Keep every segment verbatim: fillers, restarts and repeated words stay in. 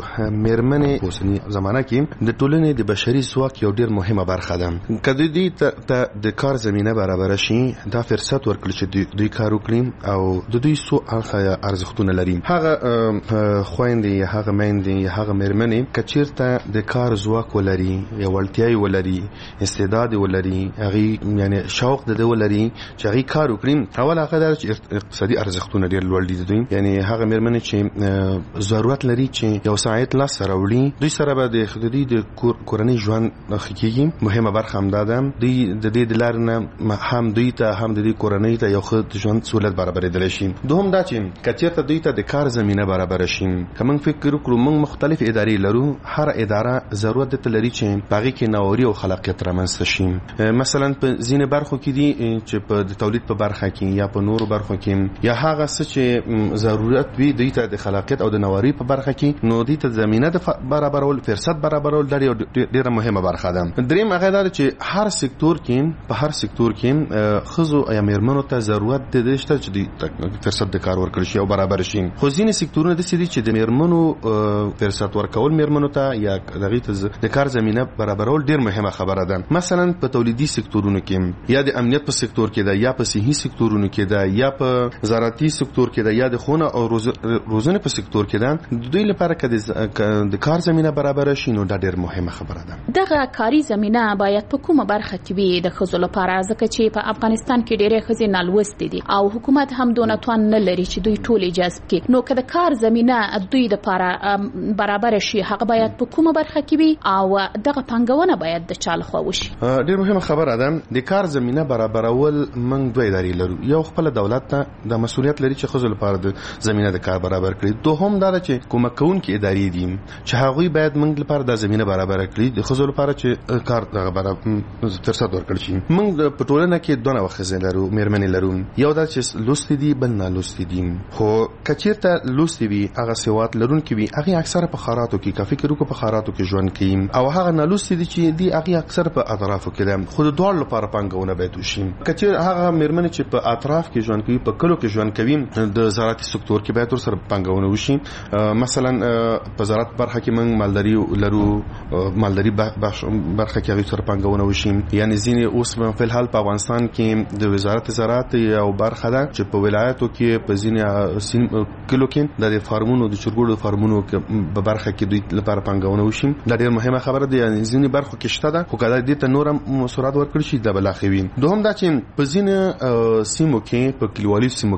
میرمنې اوسنی زمانہ کې د ټولنې د بشري ځواک یو ډیر مهمه برخه ده. کله دې ته د کار زمينه برابر شي دا فرصت ورکړي چې دوی کار وکړي او د دوی سو اړخه ارزښتونه لري. هغه خويندې یا هغه میندې یا هغه میرمنې کچیرته د کار ځواک ولري یا وړتیاوې ولري استعداد ولري هغه یعنی شوق د ولري چې هغه کار وکړي. اول هغه د اقتصادي ارزښتونه ډیر لوړ دي دوی یعنی هغه میرمنې چې ضرورت لري چې یو ساعت لاس سره وړي دوی سره به د خدای د کورنۍ ژوند خکېږي. مهمه برخه هم ده دوی د دې د لار نه هم دوی ته هم د دې کورنۍ ته یو ښه ژوند سہولت برابرېدلی شي. دوهم دا چې کچیرته دوی ته د کار زمینه برابر شي. کوم فکر وکړو موږ مختلف ادارې لرو هر اداره ضرورت ته لري چې باغی کې نووري او خلاقیت رامنځته شي. مثلا په ځینې برخو کې دي چې په د تولید په برخه کې یا په نورو برخو کې یا هغه څه چې ضرورت وي دوی ته د خلاقیت او د نووري په برخه کې نو دوی ته زمینه د برابرول فرصت برابرول دا ډیره مهمه برخه ده. دریم هغه دا چې هر سکتور کې په هر سکتور کې خزو یا میرمنو ته ضرورت د شته چې د فرصت د کار ورکړي شي او برابر شي. خو ځینې سکتورونه د سړي چې د میرمنو فرصت ورکول میرمنو ته یا دغه ته د کار زمينه برابرول ډیر مهمه خبره ده. مثلا په تولیدي سکتورونو کې یا د امنیت په سکتور کې ده یا په صحي سکتورونو کې ده یا په زراعتي سکتور کې ده یا د خونه او روزنه په سکتور کې ده دوی لپاره کې د کار زمينه برابر شي نو دا ډیر مهمه خبره ده. دغه کاری زمينه باید په کومه برخه کې وي د خزو لپاره ځکه چې په افغانستان کې ډېرې خزې نالوستې دي او حکومت هم دونه توان نه لري چې دوی ټول جذب کړي. نو که د کار زمينه دوی لپاره برابر شي هغه باید په کومه برخه کې وي او دغه پنګونه باید د چا لخوا وشي. ډیر مهمه خبره ده. د کار زمينه برابرول موږ دوه ادارې لرو. یو خپل دولت ته د مسؤلیت لري چې خزو لپاره د زمينه د کار برابر کړي. دوهم دا چې کومک کوونکي ادارې دي چې هغه باید موږ لپاره د زمينه برابر کړي د خزو لپاره چې کار دغه برابر فرصت ورکړي شي. موږ په ټولنه کې دوه نوع خزې لرو میرمنې لرو. یو دا چې لوستې دي بل نه لوستې دي. خو کچیرته لوستې وي هغه سواد لرونکي وي هغه اکثره په خاراتو کې کافي کړو په خاراتو کې ژوند کوي او هغه نه لوستې دي چې دی هغه اکثر په اطرافو کې ده. خو د دوه لپاره پنګونه باید وشي. کچیر هغه میرمنې چې په اطراف کې ژوند کوي په کلو کې ژوند کوي د زراعتي سکتور کې باید ورسره پنګونه وشي. مثلا په زراعت برخه کې موږ مالداري لرو مالداري برخه کې هغه سره پنګونه وشي. یعنی ځینې اوس په الحال په افغانستان کې د وزارت زراعت یو برخه ده چې په ولایتو کې په ځینې کلو کې د فارمونو د چرګوړو فارمونو په برخه کې دوی لپاره پنګونه وشي. دا ډېر مهمه خبره ده. یعنی ځینې برخو کې شته ده خو کله دې ته نور هم سرعت ورکړي شي د بلاخوي. دوهم دا چې په ځینې سیمو کې په کلیوالي سیمو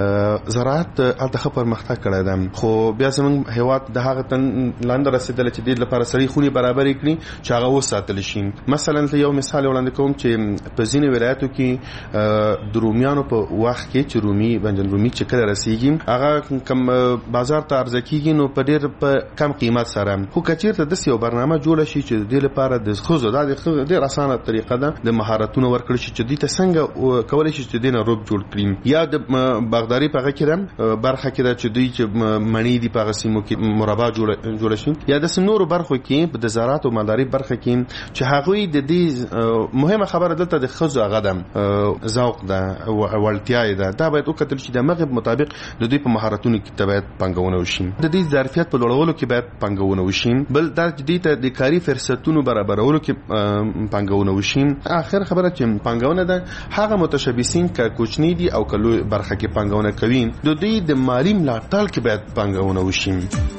کې زراعت الته پرمختګ کړی ده خو بیا زموږ هیواد د هغه تن لاندې رسیدل چې د لپاره سړي خوني برابر کړي چې هغه وساتل شي. مثلا یو مثال وړاندې کوم چې په ځینې ولایتو کې د رومیانو په وخت کې چې رومي بنجن رومي چې کله رسیږي هغه کم بازار ته عرضه کیږي نو په ډېر په کم قیمت سره. خو کچیرته د یو برنامه جوړ شي چې د لپاره د خزو د ډېر اسانه طریقه ده د مهارتونو ورکړل شي چې د څنګه کولای شي چې د نه روب جوړ کړي. یا د باغداري په هغه کې برخه کې ده چې دوی چې منی دی په سیمو کې مربع جوړ جوړ شي. یا د نورو برخو کې د زراعت او مالداري برخه کې چې هغه د دې مهمه خبره دلته د خزو هغه ده ذوق ده او ولتیای ده دا باید وکتل شي د مغرب مطابق د دوی په مهارتونو کې باید پنګونه وشي. د دې ظرفیت په لوړولو کې باید پنګونه وشي. بل دا چې د دې کاری فرصتونو برابرولو کې پنګونه وشي. اخر خبره چې پنګونه ده هغه متشبثین ک کوچنی دي او کلو برخه کې پنګونه کوي د دوی د مالی ملاتړ کې باید پنګونه وشي.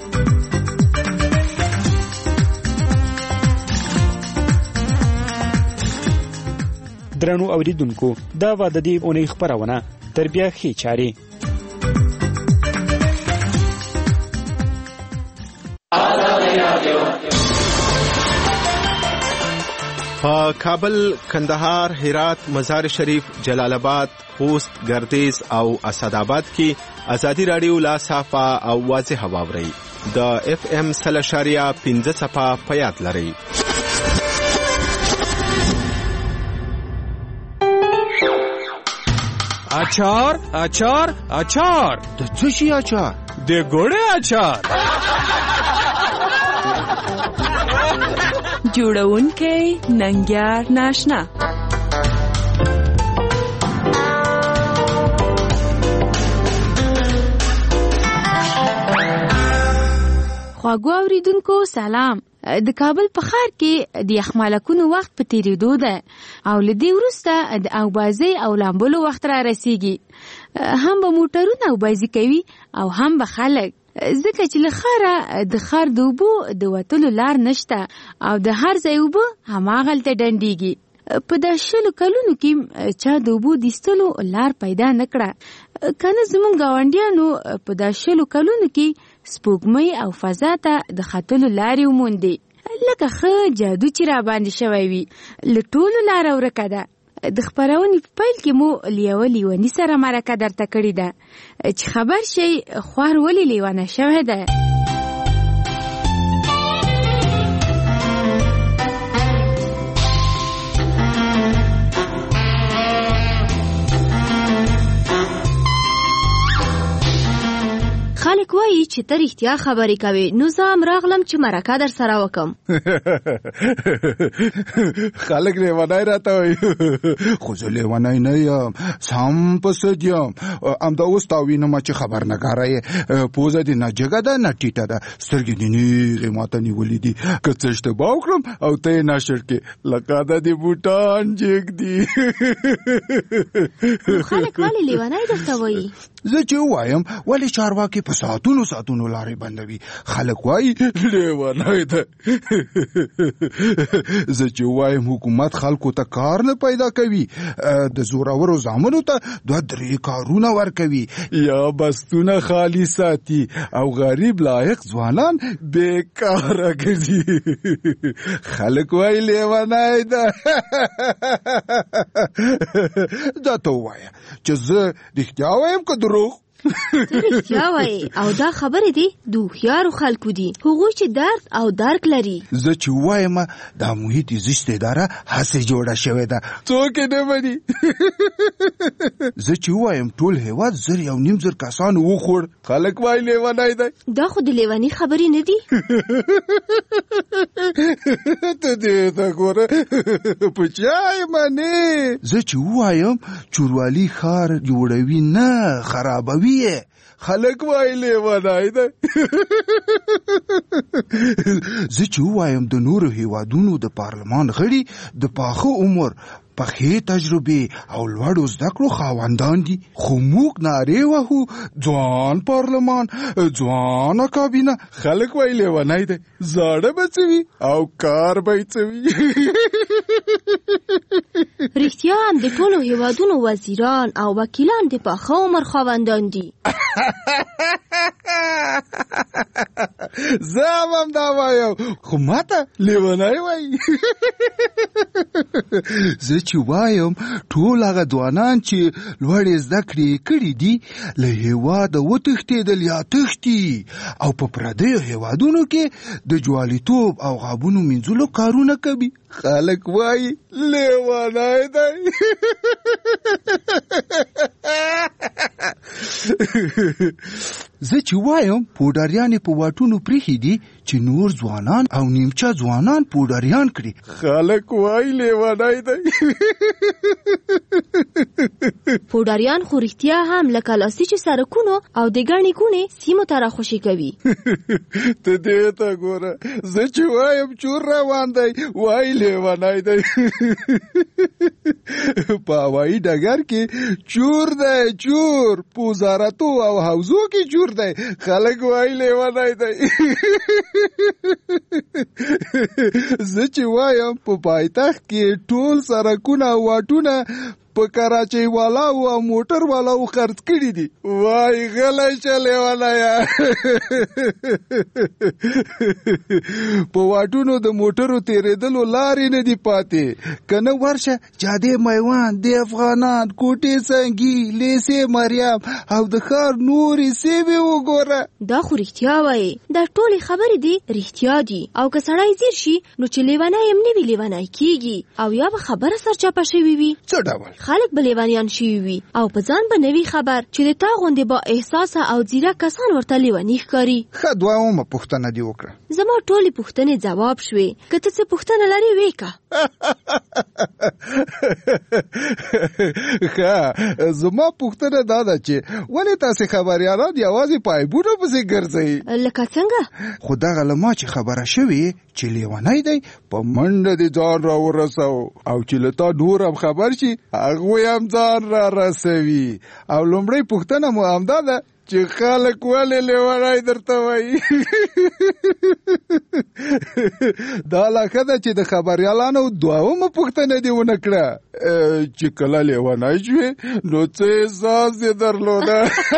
درنو اوریدونکو دا و د دې اونۍ خبرونه تر بیا ښې چارې. په کابل، کندهار، هرات، مزار شریف، جلال آباد، خوست، گردیز او اسداباد کې ازادي رادیو لا صافه او واضح واوري د اف ام سلشاریا پنځه صفه پیات لري. اچار اچار اچار د څه شي اچار؟ د ګوړې اچار. جوړونکی ننګیار ناشنا. خواږو اوریدونکو سلام. د کابل په ښار کې د یخمالکونو وخت په تیریدو ده او له دې وروسته د اوبازۍ او لامبلو وخت را رسیږي. هم به موټرونه اوبازي کوي او هم به خلک، ځکه چې له ښاره د ښار د اوبو د وتلو لار نشته او د هر ځای اوبه هماغلته ډنډېږي. په دا شلو کلونو کې چا د اوبو د ایستلو لار پیدا نه کړه. که نه زموږ ګاونډیانو په دا شلو کلونو کې سپوږمۍ او فضا ته د ختلو لارې وموندې. لکه ښه جادو چې را باندې شوی وي، له ټولو لاره ورکه ده. د خپرونې په پیل کې مو له یوه لیوني سره مرکه درته کړې ده چې خبر شئ خوار ولې لیونه شوی ده. خلک وایي چې ته رښتیا خبرې کوي، نو زه هم راغلم چې مرکه در سره وکم. خلک لیونی راته وایي، خو زه لیونی نه یم، سم په سد یم. همدا اوس تا وینمه چې خبرنګاره یې، پوزه دې نه جګه ده نه ټیټه ده، سترګې دې نیغې ماته نیولې دي. که څه اشتباه وکړم او ته یې نشر کې، لکه د دې بوټان جګ دي. خلک ولې لیونی درته وایي؟ زه چې ووایم ولې چارواکي په ساعتونو ساعتونو لارې بندوي، خلک وایي لیونی ده. زه چې ووایم حکومت خلکو ته کار نه پیدا کوي، د زورورو زامنو ته دوه درې کارونه ورکوي یا بستونه خالی ساتي او غریب لایق ځوانان بیکاره ګرځي. خلک وایي لیونی ده. دا ته ووایه چې زه رښتیا وایم که دروغ؟ ته رښتیا وایې او دا خبرې دي د هوښیارو خلکو دي، هغوی چې درد او درک لري. زه چې ووایم دا محیط زیست اداره هسې جوړه شوې ده، څوک یې نه مني. زه چې ووایم ټول هېواد زر یو نیم زر کسانو وخوړ، خلک وایي لیونی دی. دا خو د لیوني خبرې نه دي. ته دې ته ګوره په چا یې منې. زه چې ووایم چوروالي ښار جوړوي نه خرابوي، خلک وایي لیونی دی. زه چې ووایم د نورو هیوادونو د پارلمان غړي د پاخه عمر پخې تجربې او لوړو زده کړو خاوندان دي، خو موږ نارې وهو ځوان پارلمان ځوانه کابینه. خلک وایي لیونی دی، زاړه به څه وي او کار به یې څه وي. رښتیا هم د ټولو هیوادونو وزیران او وکیلان د پاخه عمر خاوندان دي. زه هم همدا وایم، خو ماته لیونی وایي. زه چې وایم ټول هغه ځوانان چې لوړې زده کړې کړي دي له هېواده وتښتېدل یا تښتي او په پردیو هېوادونو کې د جواليتوب او غابونو مینځلو کارونه کوي، خلک وایي لیونی دی. زه چې وایم پوډریانې په واټونو پرېښي دي چې نور ځوانان او نیمچه ځوانان پوډریان کړي، خلک وایي لیونی دی. پوډریان خو رښتیا هم لکه لاسیچې سړکونو او د ګڼې ګوڼې سیمو ته راخوشي کوي. ته دې ته ګوره، زه چې وایم چور روان دی وایي لیونی دی. په هوایي ډګر کې چور دی، چور په وزارتو او حوزو کې چور دی، خلک وایي لیونی دی. زه چې وایم په پایتخت کې ټول سړکونه او واټونه په کراچۍ والاو او موټر والاو خرڅ کړي دي، وای غلی شه لیونیه. په واټونو د موټرو تېرېدلو لارې نه دي پاتې، که نه ورشه جادې میوان، د افغانان، کوټې سنګي، لیسې مریم او د ښار نورې سیمې وګوره. دا خو رښتیا وایي، دا ټولې خبرې دي رښتیا دي، او که سړی ځیر شي نو چې لیونی هم نه وي لیونی کېږي او یا به خبره سرچپه شوې وي. څه ډول خلک به لیونیان شوي وي او په ځان به نه وي خبر چې د تا غوندې با احساسه او ځیرک کسان ورته لیوني ښکاري. ښه دوهمه پوښتنه دې وکړه. زما ټولې پوښتنې ځواب شوې. که ته څه پوښتنه لرې وې که. ښه زما پوښتنه دا ده چې ولې تاسې خبریالان یوازې په عیبونو پسې ګرځئ؟ لکه څنګه؟ خو دغه له ما چې خبره شوې چې لیونی دی په منډه دې ځان را ورسو او چې له تا نور هم خبر شي هغوی هم ځان را رسوي. او لومړی پوښتنه مو همدا ده چې خلک ولې لیونی درته وایي. دا لا ښه ده چې د خبریالانو دوهمه پوښتنه دې ونه کړه چې کله لیونی شوې نو څه احساس یې درلوده.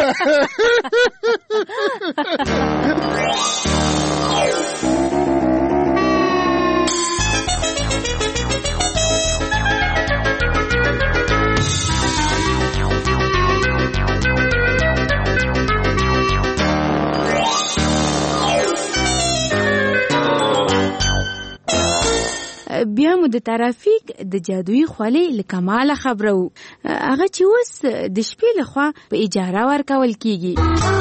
بیا مو د ترافیک د جادویي خولۍ له کماله خبره وو هغه چې اوس د شپې لخوا په اجاره ورکول کیږي.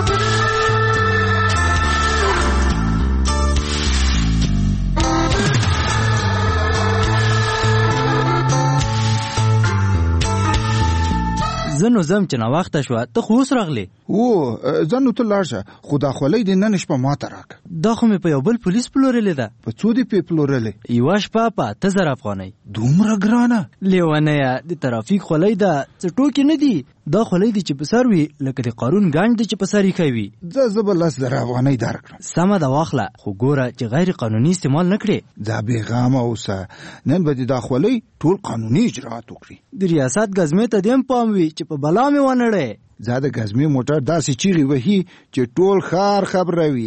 زه نو زم چې ناوخته شوه ته خو اوس راغلې. او زه نو ته لاړ شه خو دا خولۍ دې نن شپه ماته راکړه. دا خو مې په یو بل پولیس پلورلې ده. په څو دې پې پلورلې؟ یوه شپه په اته زره افغانۍ. دومره ګرانه؟ لیونیه د ترافیک خولۍ ده څه ټوکې نه دي. دا خولۍ دي چې په سر وي لکه د قارون ګنډ دی چې په سر ایښی وي. ځه زه به لس زره افغانۍ درکړم. سمه ده واخله خو ګوره چې غیر قانوني استعمال نه کړې. ځه بېغمه اوسه نن به دې دا خولۍ ټول قانوني اجرات وکړي. د ریاست ګزمې ته دې هم پام وي چې په بلا مې ونړې. زه د ګزمې موټر داسې چیغې وهي چې ټول ښار خبروي.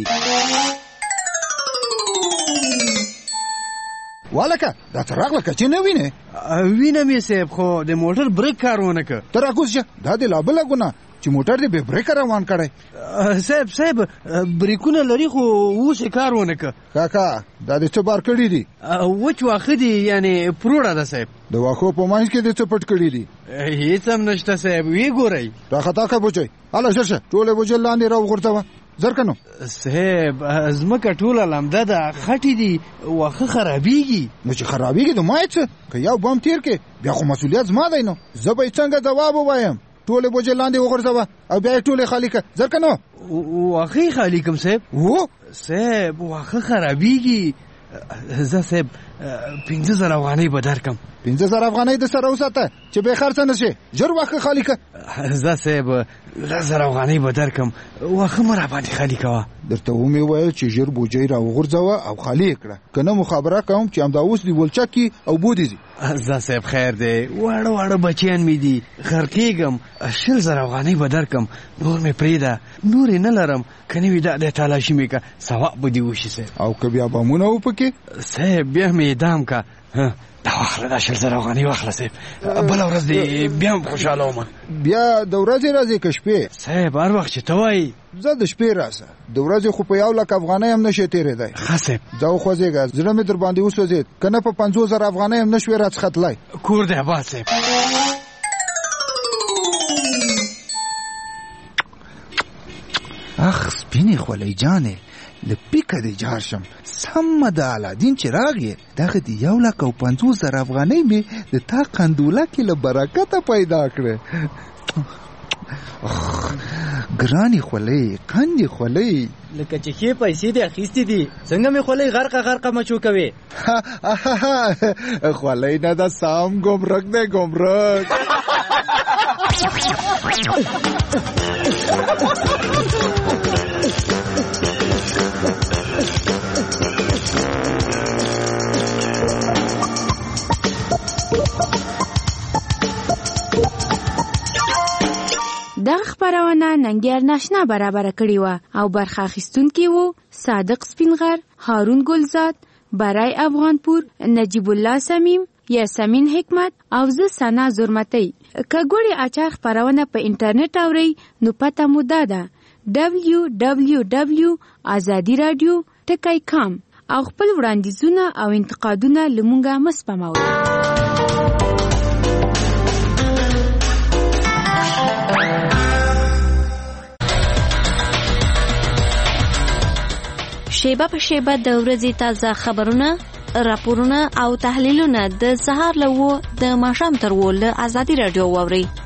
والکه دا ته راغله که چې نه وینې؟ وینم یې صاحب خو د موټر بریک کار ونه که. ته راکوز شه دا دې لا بله ګناه چې موټر دې بې بریکه روان کړی. صاحب صاحب بریکونه لري خو اوس یې کار ونه که. کاکا دا دې څه بار کړي دي؟ وچ واښه دي یعنې پروړه ده صاحب. د واښو په منځ کې دې څه پټ کړي دي؟ هېڅ هم نشته صاحب ویې ګورئ. راخطا که بوجۍ هله ژر شه ټولې بوجۍ لاندې را وغورځوه زر که نو. صاحب ځمکه ټوله لمده ده خټې دي واښه خرابېږي. نو چې خرابېږي نو ما یې څه که یو بم تیر کې بیا خو مسؤلیت زما دی. نو زه به یې څنګه ځواب ووایم؟ ټولې بوجۍ لاندې وغورځوه او بیا یې ټولې خالي که زر که نو. واښه یې خالي کړم صاحب. و صاحب واښه خرابېږي. زه صاحب پنځه زره افغانۍ به درکړم. پنځه زره افغانۍ د سره وساته چې بې خرڅه نه شي. ژر واښه خالي که. زه صاحب لس زره افغانۍ به درکړم واښه مه راباندې خالي کوه. درته ومې ویل چې ژر بوجۍ را وغورځوه او خالي یې کړه که نه مو خبره کوم چې همدا اوس دې ولچک کي او بودې ځي. زه صاحب خیر دی واړه واړه بچیان مې دي غرقېږم. شل زره افغانۍ به درکړم نور مې پرېږده نور یې نه لرم که نه وي دا دی تالاشي مې که ثواب به دې وشي صاحب. او که بیا بمونه و پکې صاحب بیا مې اعدام که. دا واخله دا شل زره افغانۍ واخله صاحب بله ورځ دې بیا هم خوشحاله ومه. بیا د ورځې راځې که شپې؟ صاحب هر وخت چې ته وایي. زه د شپې راسه د ورځې خو په یو لک افغانۍ هم نشي تېرېدی. ښه صاحب ځه وخوځېږه زړه مې در باندې وسوځېد که نه په پنځوس زره افغانۍ هم نشوې راڅخه تلی. کور دی آباد صاحب. اخ سپینې خولۍ جانې له پیکه دې جار شم. سمه د الادین چراغ یې دغه د یو لک او پنځوس زره افغانۍ مې د تا قندوله کې له برکته پیدا کړې. ګرانې خولۍ قندې خولۍ لکه چې ښې پیسې دې اخیستې دي څنګه مې خولۍ غرقه غرقه مچو کوې. خولۍ نه ده سام ګمرک دی ګمرک. دغه خپرونه ننګیار ناشنا برابر کړې وه او برخه اخیستونکي وو صادق سپینغر، هارون ګلزاد، برای افغانپور، نجیب الله سمیم، یاسمین حکمت او زه سنا زرمتی. که ګوړې اچار خپرونه په انټرنیټ اورئ نو پته مو دا ده ډبلیو ډبلیو ډبلیو ازادي راډیو ټکی کام او خپل وړاندیزونه او انتقادونه له مونږه مه سپموئ. شیبه په شیبه د ورځې تازه خبرونه، راپورونه او تحلیلونه د سهار له و د ماښام تر و له ازادي راډیو واورئ.